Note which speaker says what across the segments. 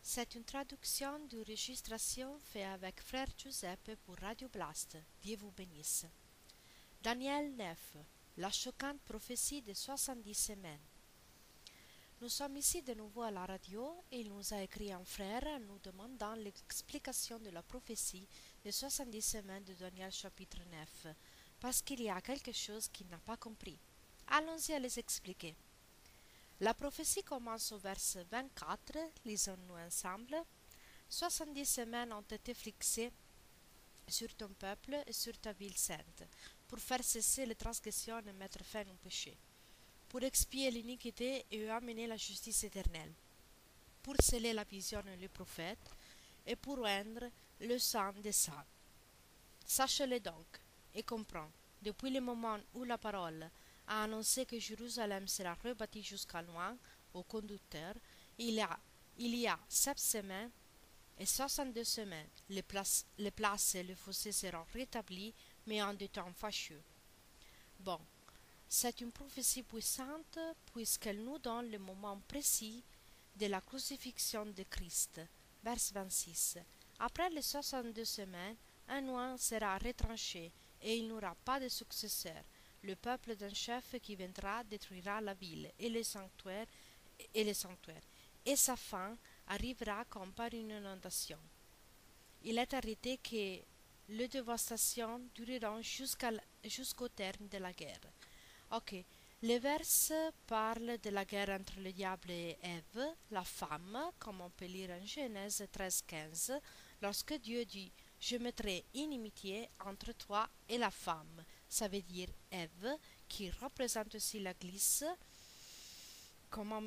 Speaker 1: C'est une traduction d'enregistration faite avec Frère Giuseppe pour Radio Blast. Dieu vous bénisse. Daniel 9. La choquante prophétie des 70 semaines. Nous sommes ici de nouveau à la radio et il nous a écrit un frère nous demandant l'explication de la prophétie des 70 semaines de Daniel chapitre 9 parce qu'il y a quelque chose qu'il n'a pas compris. Allons-y à les expliquer. La prophétie commence au verset 24, lisons-nous ensemble. 70 semaines ont été fixées sur ton peuple et sur ta ville sainte, pour faire cesser les transgressions et mettre fin au péché, pour expier l'iniquité et amener la justice éternelle, pour sceller la vision et le prophète, et pour rendre le sang des saints. Sache-le donc, et comprends, depuis le moment où la parole a annoncé que Jérusalem sera rebâtie jusqu'à loin, au conducteur, il y a 7 semaines et 62 semaines. Les places et les fossés seront rétablis, mais en des temps fâcheux. Bon, c'est une prophétie puissante, puisqu'elle nous donne le moment précis de la crucifixion de Christ. Verset 26. Après les 62 semaines, un roi sera retranché, et il n'aura pas de successeur. Le peuple d'un chef qui viendra détruira la ville et les sanctuaires, et sa fin arrivera comme par une inondation. Il est arrêté que les dévastations dureront jusqu'au terme de la guerre. Ok, les versets parlent de la guerre entre le diable et Ève, la femme, comme on peut lire en Genèse 13,15, lorsque Dieu dit « Je mettrai inimitié entre toi et la femme ». Ça veut dire Ève, qui représente aussi l'Église. Comment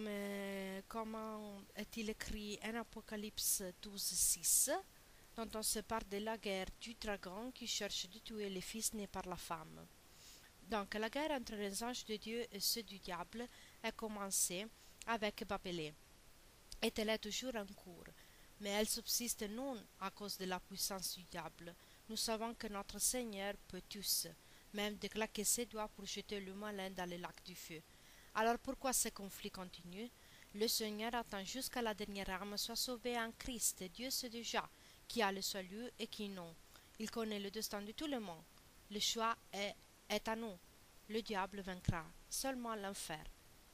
Speaker 1: est-il écrit en Apocalypse 12,6, dont on se parle de la guerre du dragon qui cherche de tuer les fils nés par la femme. Donc la guerre entre les anges de Dieu et ceux du diable a commencé avec Babylone, et elle est toujours en cours, mais elle subsiste non à cause de la puissance du diable. Nous savons que notre Seigneur peut tous, même de claquer ses doigts pour jeter le malin dans le lac du feu. Alors pourquoi ce conflit continue? Le Seigneur attend jusqu'à la dernière âme soit sauvée en Christ. Dieu sait déjà qui a le salut et qui non. Il connaît le destin de tout le monde. Le choix est à nous. Le diable vaincra. Seulement l'enfer.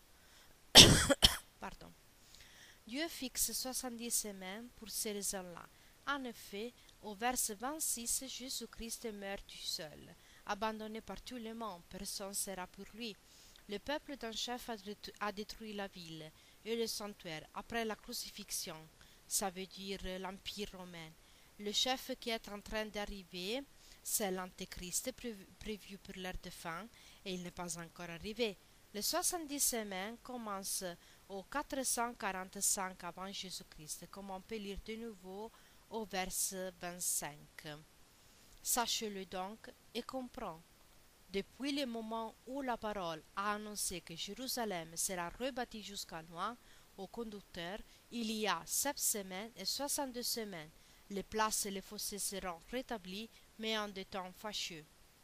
Speaker 1: Pardon. Dieu fixe 70 semaines pour ces raisons-là. En effet, au verset 26, Jésus-Christ meurt tout seul. Abandonné par tout le monde, personne ne sera pour lui. Le peuple d'un chef a détruit la ville et le sanctuaire après la crucifixion. Ça veut dire l'Empire romain. Le chef qui est en train d'arriver, c'est l'Antéchrist prévu pour l'heure de fin, et il n'est pas encore arrivé. Les 70 semaines commencent au 445 avant Jésus-Christ, comme on peut lire de nouveau au verset 25. Sache-le donc et comprends. Depuis le moment où la parole a annoncé que Jérusalem sera rebâtie jusqu'à loin, au conducteur, il y a 7 semaines et 62 semaines. Les places et les fossés seront rétablis, mais en des temps fâcheux.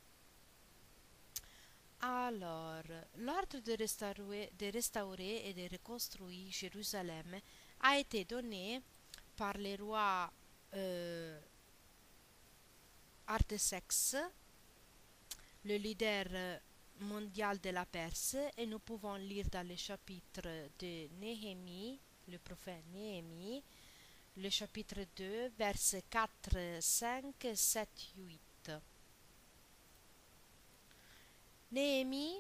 Speaker 1: Alors, l'ordre de restaurer et de reconstruire Jérusalem a été donné par le roi Artaxerxès, le leader mondial de la Perse, et nous pouvons lire dans le chapitre de Néhémie, le prophète Néhémie, le chapitre 2, versets 4, 5, 7, 8. Néhémie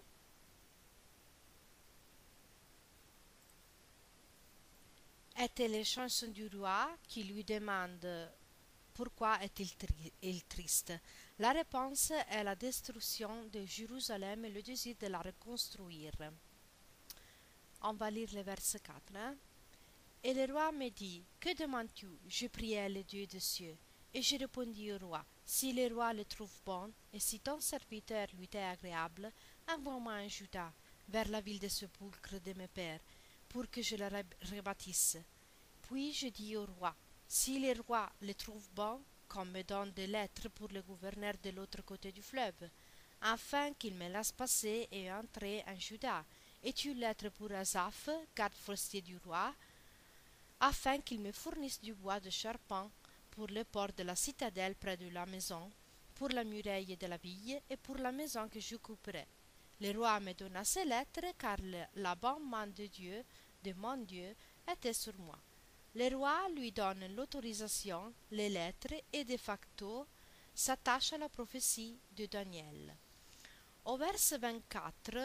Speaker 1: était les chansons du roi qui lui demande pourquoi est-il triste. La réponse est la destruction de Jérusalem et le désir de la reconstruire. On va lire le verset 4. Hein? Et le roi me dit, que demandes-tu? Je priai le Dieu des cieux. Et je répondis au roi, si le roi le trouve bon, et si ton serviteur lui est agréable, envoie-moi un Juda, vers la ville de sépulcre de mes pères, pour que je le rebâtisse. Puis je dis au roi, si le roi le trouve bon, qu'on me donne des lettres pour le gouverneur de l'autre côté du fleuve, afin qu'il me laisse passer et entrer en Juda. Et une lettre pour Asaph, garde forestier du roi, afin qu'il me fournisse du bois de charpent pour le port de la citadelle près de la maison, pour la muraille de la ville et pour la maison que je couperai. Le roi me donna ces lettres car la bonne main de mon Dieu, était sur moi. Le roi lui donne l'autorisation, les lettres et de facto s'attache à la prophétie de Daniel. Au verset 24,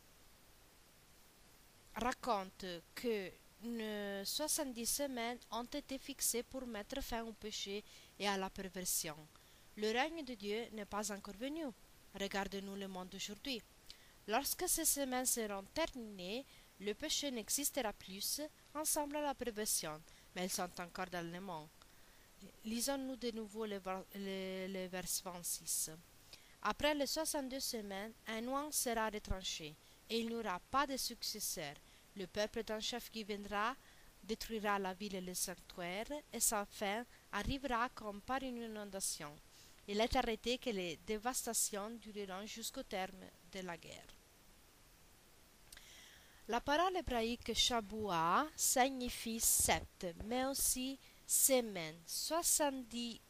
Speaker 1: raconte que 70 semaines ont été fixées pour mettre fin au péché et à la perversion. Le règne de Dieu n'est pas encore venu. Regardez-nous le monde d'aujourd'hui. Lorsque ces semaines seront terminées, le péché n'existera plus, ensemble à la perversion, mais elles sont encore dans le monde. Lisons-nous de nouveau le verset 26. Après les 62 semaines, un roi sera retranché, et il n'y aura pas de successeur. Le peuple d'un chef qui viendra détruira la ville et le sanctuaire, et sa fin arrivera comme par une inondation. Il est arrêté que les dévastations dureront jusqu'au terme de la guerre. La parole hébraïque Shabuah signifie sept, mais aussi semaine. 70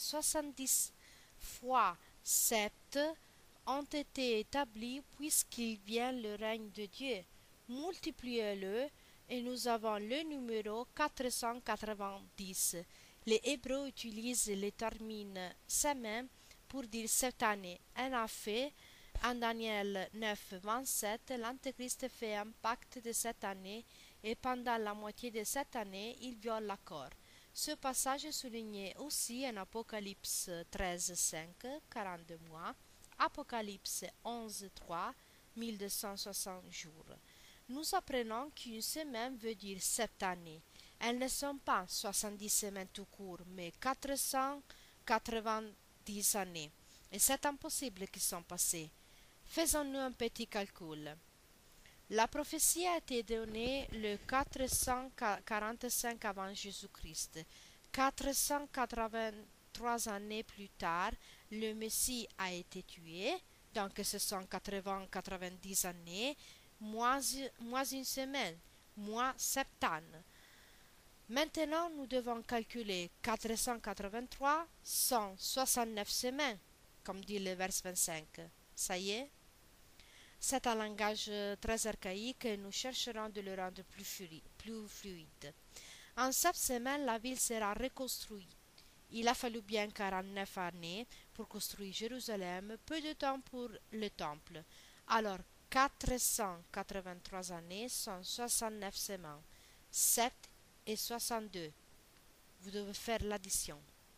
Speaker 1: fois sept ont été établis puisqu'il vient le règne de Dieu. Multipliez-le et nous avons le numéro 490. Les Hébreux utilisent le terme semaine pour dire cette année. En effet, en Daniel 9, 27, l'Antéchrist fait un pacte de cette année et pendant la moitié de cette année, il viole l'accord. Ce passage est souligné aussi en Apocalypse 13, 5, 42 mois, Apocalypse 11, 3, 1260 jours. Nous apprenons qu'une semaine veut dire 7 années. Elles ne sont pas 70 semaines tout court, mais 490 années. Et c'est impossible qu'ils sont passés. Faisons-nous un petit calcul. La prophétie a été donnée le 445 avant Jésus-Christ. 483 années plus tard, le Messie a été tué, donc ce sont 80-90 années, moins une semaine, moins 7 ans. Maintenant, nous devons calculer 483 169 semaines, comme dit le verset 25. Ça y est? C'est un langage très archaïque et nous chercherons de le rendre plus fluide. En 7 semaines, la ville sera reconstruite. Il a fallu bien 49 années pour construire Jérusalem, peu de temps pour le temple. Alors, 483 années sont 69 semaines. 7 et 62. Vous devez faire l'addition.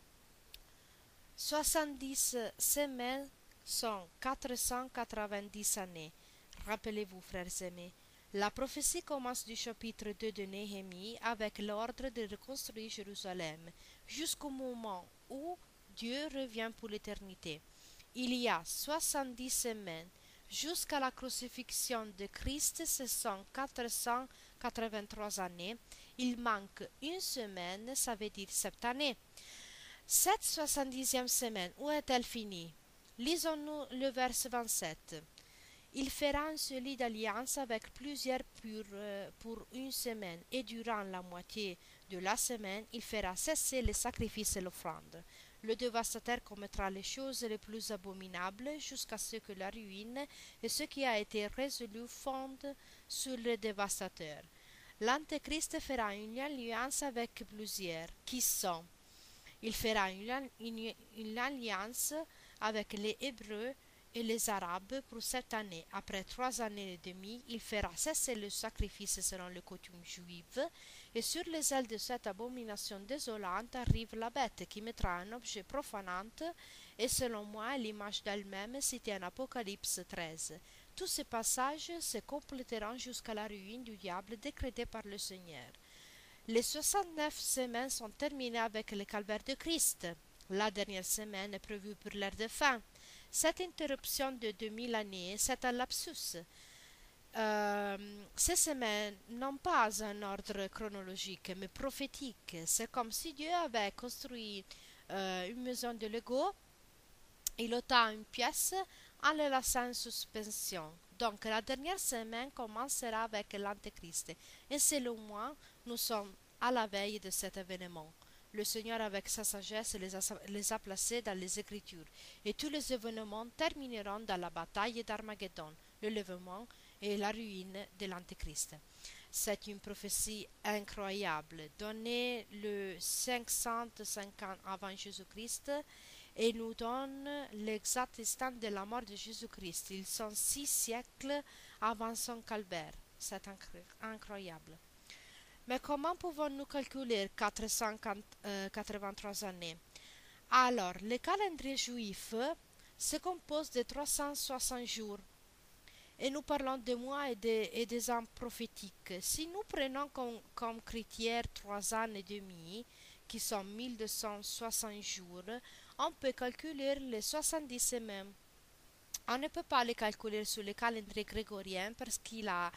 Speaker 1: 70 semaines sont 490 années. Rappelez-vous, frères aimés, la prophétie commence du chapitre 2 de Néhémie avec l'ordre de reconstruire Jérusalem, jusqu'au moment où Dieu revient pour l'éternité. Il y a 70 semaines. Jusqu'à la crucifixion de Christ, ce sont 483 années. Il manque une semaine, ça veut dire 7 années. Cette 70e semaine, où est-elle finie? Lisons-nous le verset 27. Il fera un solide alliance avec plusieurs pour une semaine, et durant la moitié de la semaine, il fera cesser les sacrifices et l'offrande. Le dévastateur commettra les choses les plus abominables jusqu'à ce que la ruine et ce qui a été résolu fondent sur le dévastateur. L'Antéchrist fera une alliance avec plusieurs, qui sont. Il fera une alliance avec les Hébreux et les Arabes pour 7 années. Après 3 années et demie, il fera cesser le sacrifice selon les coutumes juives, et sur les ailes de cette abomination désolante arrive la bête qui mettra un objet profanant, et selon moi l'image d'elle-même citée en Apocalypse 13. Tous ces passages se compléteront jusqu'à la ruine du diable décrétée par le Seigneur. Les 69 semaines sont terminées avec le calvaire de Christ. La dernière semaine est prévue pour l'heure de fin. Cette interruption de 2000 années, c'est un lapsus. Ces semaines n'ont pas un ordre chronologique, mais prophétique. C'est comme si Dieu avait construit une maison de Lego. Il ôta une pièce en la laissant en suspension. Donc la dernière semaine commencera avec l'Antéchrist. Et selon moi, nous sommes à la veille de cet événement. Le Seigneur, avec sa sagesse, les a placés dans les Écritures, et tous les événements termineront dans la bataille d'Armageddon, le lèvement et la ruine de l'Antéchrist. C'est une prophétie incroyable, donnée le 550 avant Jésus-Christ, et nous donne l'exact instant de la mort de Jésus-Christ. Ils sont 6 siècles avant son calvaire. C'est incroyable. Mais comment pouvons-nous calculer 483 années? Alors, le calendrier juif se compose de 360 jours. Et nous parlons des mois et des ans prophétiques. Si nous prenons comme critère 3 ans et demi, qui sont 1260 jours, on peut calculer les 70 semaines. On ne peut pas les calculer sur le calendrier grégorien parce qu'il a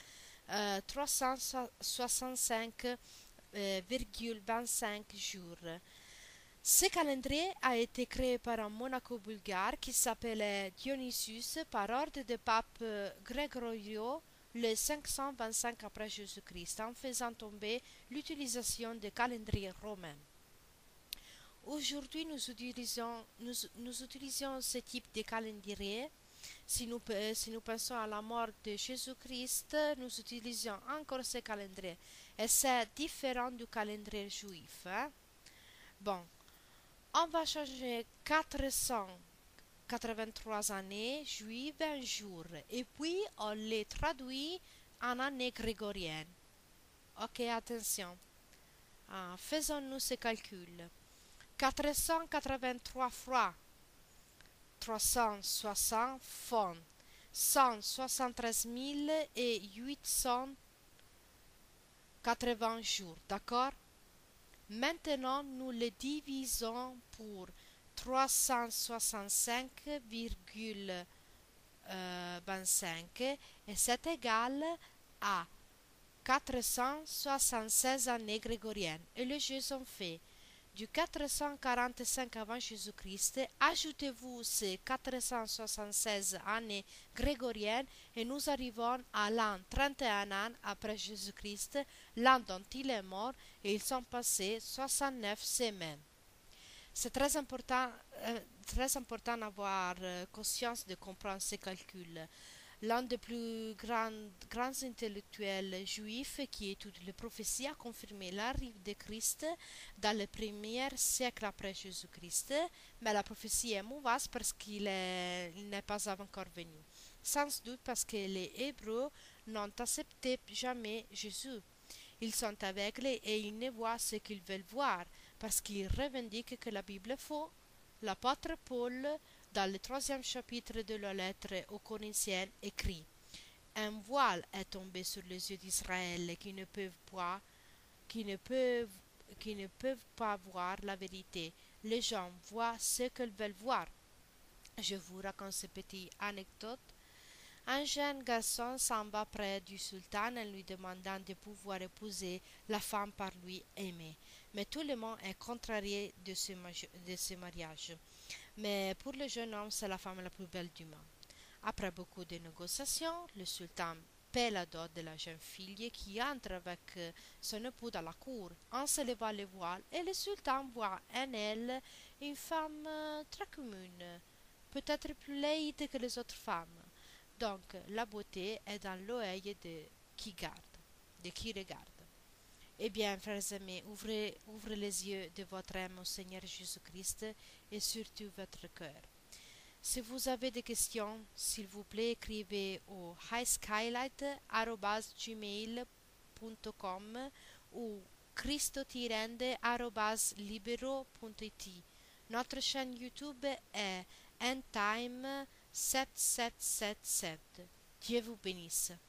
Speaker 1: 365,25 jours. Ce calendrier a été créé par un monaco-bulgare qui s'appelait Dionysius par ordre de pape Gregorio le 525 après Jésus-Christ, en faisant tomber l'utilisation des calendriers romains. Aujourd'hui, nous utilisons ce type de calendrier. Si nous pensons à la mort de Jésus-Christ, nous utilisons encore ce calendrier. Et c'est différent du calendrier juif. Bon, on va changer 483 années juives en jours. Et puis, on les traduit en années grégoriennes. Ok, attention. Faisons-nous ce calcul. 483 fois 360 font 173 880 jours, d'accord? Maintenant, nous le divisons pour 365,25 et c'est égal à 476 années grégoriennes. Et les jeux sont faits. Du 445 avant Jésus-Christ, ajoutez-vous ces 476 années grégoriennes et nous arrivons à l'an 31 ans après Jésus-Christ, l'an dont il est mort, et ils sont passés 69 semaines. C'est très important d'avoir conscience de comprendre ces calculs. L'un des plus grands intellectuels juifs qui étudie les prophéties a confirmé l'arrivée de Christ dans le premier siècle après Jésus-Christ, mais la prophétie est mauvaise parce qu'il n'est pas encore venu. Sans doute parce que les Hébreux n'ont accepté jamais Jésus. Ils sont aveugles et ils ne voient ce qu'ils veulent voir, parce qu'ils revendiquent que la Bible est faux. L'apôtre Paul, dans le 3e chapitre de la lettre aux Corinthiens, écrit: un voile est tombé sur les yeux d'Israël qui ne peuvent pas voir la vérité. Les gens voient ce qu'ils veulent voir. Je vous raconte cette petite anecdote. Un jeune garçon s'en va près du sultan en lui demandant de pouvoir épouser la femme par lui aimée. Mais tout le monde est contrarié de ce mariage. Mais pour le jeune homme, c'est la femme la plus belle du monde. Après beaucoup de négociations, le sultan paie la dot de la jeune fille qui entre avec son époux dans la cour. En se levant le voile, et le sultan voit en elle une femme très commune, peut-être plus laide que les autres femmes. Donc, la beauté est dans l'œil de qui regarde. Eh bien, frères et amis, ouvrez les yeux de votre âme au Seigneur Jésus-Christ et surtout votre cœur. Si vous avez des questions, s'il vous plaît, écrivez au highskylight@gmail.com ou cristotirende@libero.it. Notre chaîne YouTube est Endtime 7777. Dieu vous bénisse.